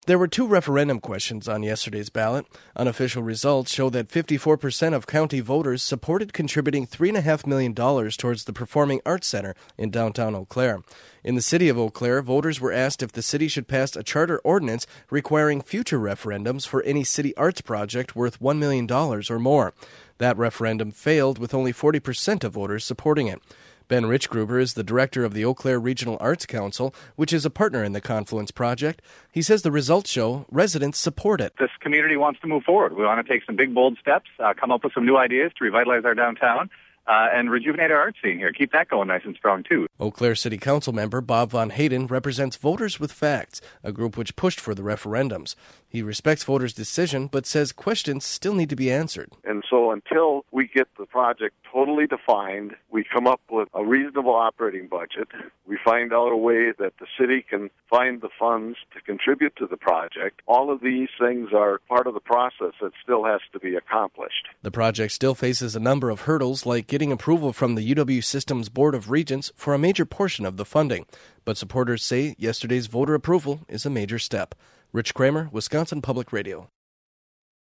There were 2 referendum questions on yesterday's ballot. Unofficial results show that 54% of county voters supported contributing $3.5 million towards the Performing Arts Center in downtown Eau Claire. In the city of Eau Claire, voters were asked if the city should pass a charter ordinance requiring future referendums for any city arts project worth $1 million or more. That referendum failed, with only 40% of voters supporting it. Ben Richgruber is the director of the Eau Claire Regional Arts Council, which is a partner in the Confluence Project. He says the results show residents support it. This community wants to move forward. We want to take some big, bold steps, come up with some new ideas to revitalize our downtown, and rejuvenate our art scene here. Keep that going nice and strong, too. Eau Claire City Council member Bob Von Hayden represents Voters with Facts, a group which pushed for the referendums. He respects voters' decision, but says questions still need to be answered. And so until we get the project totally defined, we come up with a reasonable operating budget, we find out a way that the city can find the funds to contribute to the project, all of these things are part of the process that still has to be accomplished. The project still faces a number of hurdles, like getting approval from the UW Systems Board of Regents for a major portion of the funding. But supporters say yesterday's voter approval is a major step. Rich Kramer, Wisconsin Public Radio.